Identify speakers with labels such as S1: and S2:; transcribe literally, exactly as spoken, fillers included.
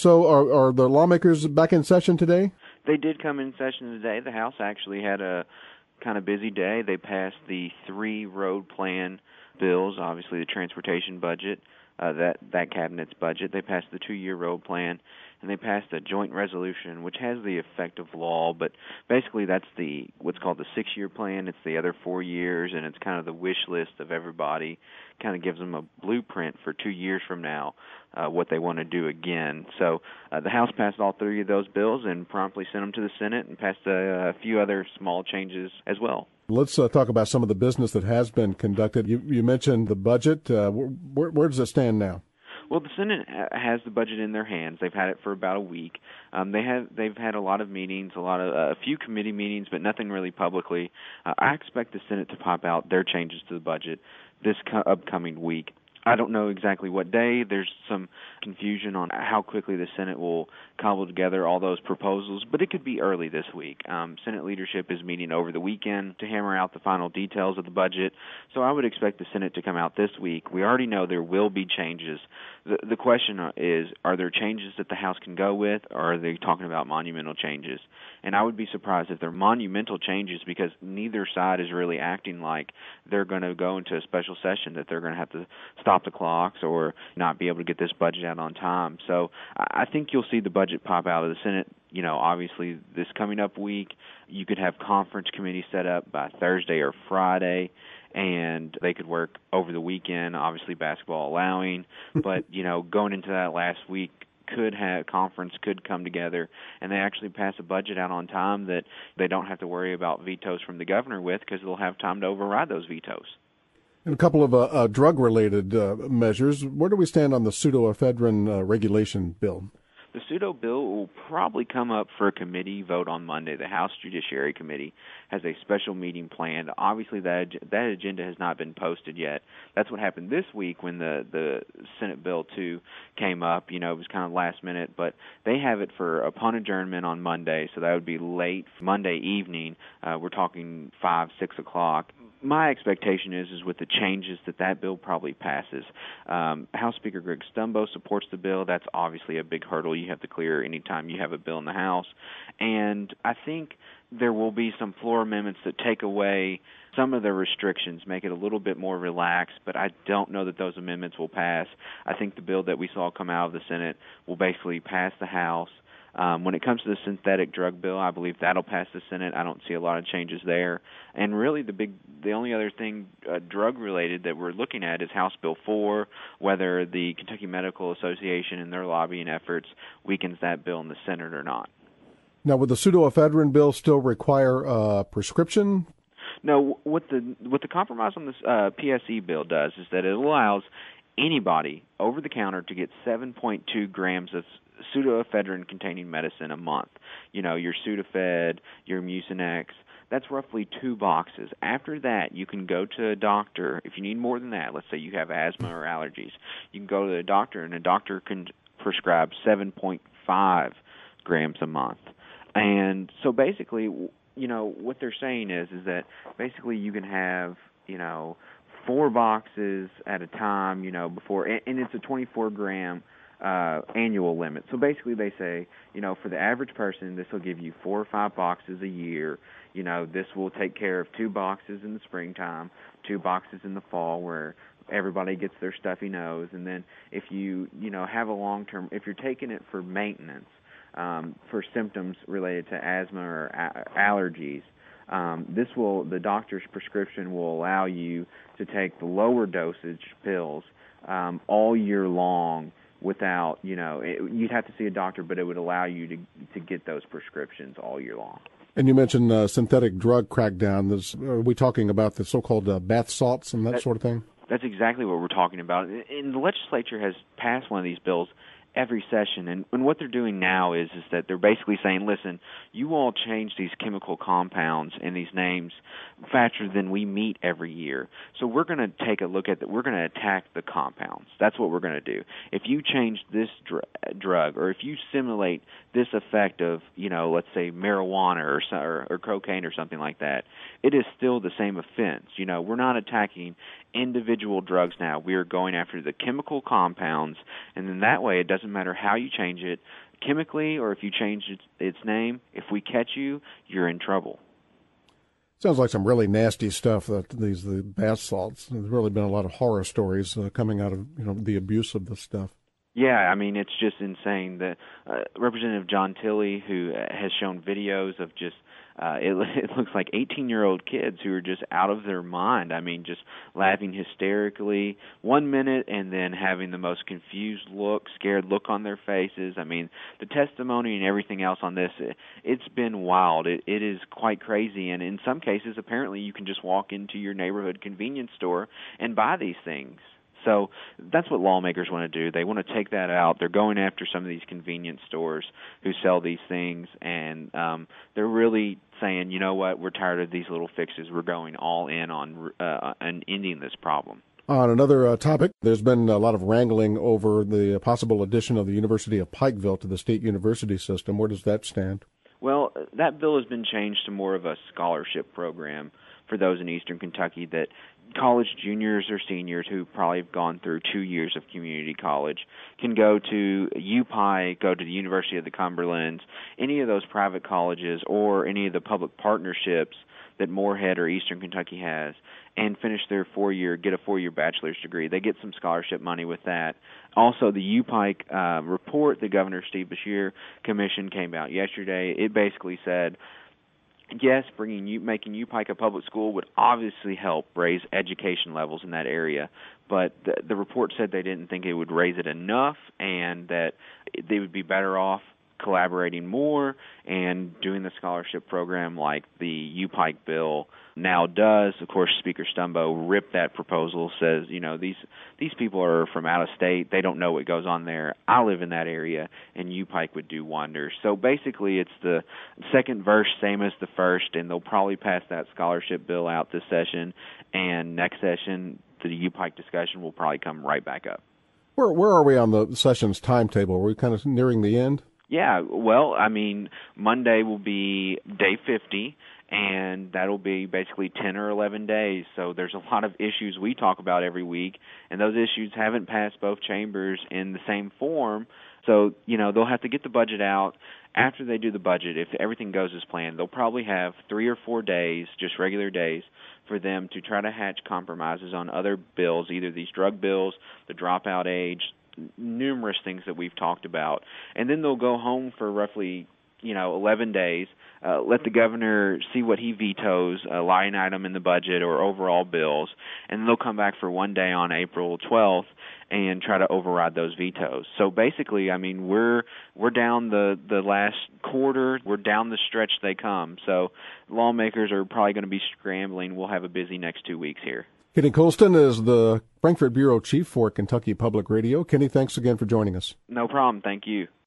S1: So are, are the lawmakers back in session today?
S2: They did come in session today. The House actually had a kind of busy day. They passed the three road plan bills, obviously the transportation budget, uh, that, that cabinet's budget. They passed the two-year road plan, and they passed a joint resolution, which has the effect of law, but basically that's the what's called the six-year plan. It's the other four years, and it's kind of the wish list of everybody. Kind of gives them a blueprint for two years from now, uh, what they want to do again. So uh, the House passed all three of those bills and promptly sent them to the Senate and passed a, a few other small changes as well.
S1: Let's uh, talk about some of the business that has been conducted. You, you mentioned the budget. Uh, where, where does it stand now?
S2: Well, the Senate has the budget in their hands. They've had it for about a week. Um, they have they've had a lot of meetings, a lot of uh, a few committee meetings, but nothing really publicly. Uh, I expect the Senate to pop out their changes to the budget this co- upcoming week. I don't know exactly what day. There's some confusion on how quickly the Senate will cobble together all those proposals, but it could be early this week. Um, Senate leadership is meeting over the weekend to hammer out the final details of the budget, so I would expect the Senate to come out this week. We already know there will be changes. The, the question is, are there changes that the House can go with, or are they talking about monumental changes? And I would be surprised if they're monumental changes, because neither side is really acting like they're going to go into a special session, that they're going to have to stop the clocks or not be able to get this budget out on time. So I think you'll see the budget pop out of the Senate. You know, obviously this coming up week, you could have conference committees set up by Thursday or Friday, and they could work over the weekend, obviously basketball allowing. But, you know, going into that last week, could have conference could come together and they actually pass a budget out on time that they don't have to worry about vetoes from the governor with, because they'll have time to override those vetoes.
S1: And a couple of uh, uh, drug-related uh, measures. Where do we stand on the pseudoephedrine uh, regulation bill?
S2: The pseudo bill will probably come up for a committee vote on Monday. The House Judiciary Committee has a special meeting planned. Obviously, that that agenda has not been posted yet. That's what happened this week when the, the Senate Bill two came up. You know, it was kind of last minute, but they have it for upon adjournment on Monday, so that would be late Monday evening. Uh, we're talking five, six o'clock. My expectation is, is with the changes that that bill probably passes. Um, House Speaker Greg Stumbo supports the bill. That's obviously a big hurdle you have to clear anytime you have a bill in the House. And I think there will be some floor amendments that take away some of the restrictions, make it a little bit more relaxed, but I don't know that those amendments will pass. I think the bill that we saw come out of the Senate will basically pass the House. Um, when it comes to the synthetic drug bill, I believe that'll pass the Senate. I don't see a lot of changes there. And really the big, the only other thing uh, drug-related that we're looking at is House Bill four, whether the Kentucky Medical Association and their lobbying efforts weakens that bill in the Senate or not.
S1: Now, would the pseudoephedrine bill still require a prescription?
S2: No, what the what the compromise on this uh, P S E bill does is that it allows anybody over the counter to get seven point two grams of pseudoephedrine-containing medicine a month. You know, your Sudafed, your Mucinex, that's roughly two boxes. After that, you can go to a doctor. If you need more than that, let's say you have asthma or allergies, you can go to a doctor, and a doctor can prescribe seven point five grams a month. And so basically, you know, what they're saying is is that basically you can have, you know, four boxes at a time, you know, before, and it's a twenty-four gram Uh, annual limit. So basically they say, you know, for the average person, this will give you four or five boxes a year. You know, this will take care of two boxes in the springtime, two boxes in the fall where everybody gets their stuffy nose. And then if you, you know, have a long-term, if you're taking it for maintenance, um, for symptoms related to asthma or a- allergies, um, this will, the doctor's prescription will allow you to take the lower dosage pills um, all year long, without, you know, it, you'd have to see a doctor, but it would allow you to to get those prescriptions all year long.
S1: And you mentioned uh, synthetic drug crackdown. There's, are we talking about the so-called uh, bath salts and that, that sort of thing?
S2: That's exactly what we're talking about. And the legislature has passed one of these bills every session, and, and what they're doing now is is that they're basically saying, listen, you all change these chemical compounds and these names faster than we meet every year. So we're going to take a look at that. We're going to attack the compounds. That's what we're going to do. If you change this dr- drug, or if you simulate this effect of, you know, let's say marijuana or, or or cocaine or something like that, it is still the same offense. You know, we're not attacking individual drugs now. We are going after the chemical compounds, and then that way it doesn't doesn't matter how you change it, chemically or if you change its, its name, if we catch you, you're in trouble.
S1: Sounds like some really nasty stuff, that these the bath salts. There's really been a lot of horror stories uh, coming out of you know the abuse of this stuff.
S2: Yeah, I mean, it's just insane. The uh, Representative John Tilley, who uh, has shown videos of just, uh, it, it looks like eighteen-year-old kids who are just out of their mind. I mean, just laughing hysterically one minute and then having the most confused look, scared look on their faces. I mean, the testimony and everything else on this, it, it's been wild. It, it is quite crazy, and in some cases, apparently, you can just walk into your neighborhood convenience store and buy these things. So that's what lawmakers want to do. They want to take that out. They're going after some of these convenience stores who sell these things, and um, they're really saying, you know what, we're tired of these little fixes. We're going all in on uh, and ending this problem.
S1: On another uh, topic, there's been a lot of wrangling over the possible addition of the University of Pikeville to the state university system. Where does that stand?
S2: Well, that bill has been changed to more of a scholarship program for those in eastern Kentucky, that college juniors or seniors who probably have gone through two years of community college can go to U Pike, go to the University of the Cumberlands, any of those private colleges or any of the public partnerships that Moorhead or Eastern Kentucky has, and finish their four-year, get a four-year bachelor's degree. They get some scholarship money with that. Also, the U Pike uh, report the Governor Steve Beshear commissioned came out yesterday. It basically said, yes, bringing U, making U Pike a public school would obviously help raise education levels in that area, but the, the report said they didn't think it would raise it enough and that they would be better off collaborating more and doing the scholarship program like the U Pike bill now does. Of course, Speaker Stumbo ripped that proposal, says, you know, these these people are from out of state. They don't know what goes on there. I live in that area, and U Pike would do wonders. So basically it's the second verse, same as the first, and they'll probably pass that scholarship bill out this session, and next session the U Pike discussion will probably come right back up.
S1: Where, where are we on the session's timetable? Are we kind of nearing the end?
S2: Yeah, well, I mean, Monday will be day fifty, and that'll be basically ten or eleven days. So there's a lot of issues we talk about every week, and those issues haven't passed both chambers in the same form. So, you know, they'll have to get the budget out. After they do the budget, if everything goes as planned, they'll probably have three or four days, just regular days, for them to try to hatch compromises on other bills, either these drug bills, the dropout age, numerous things that we've talked about. And then they'll go home for roughly, you know, eleven days, uh, let the governor see what he vetoes, a line item in the budget or overall bills, and then they'll come back for one day on April twelfth and try to override those vetoes. So basically, I mean, we're we're down the, the last quarter. We're down the stretch they come. So lawmakers are probably going to be scrambling. We'll have a busy next two weeks here.
S1: Kenny Colston is the Frankfort Bureau Chief for Kentucky Public Radio. Kenny, thanks again for joining us.
S2: No problem. Thank you.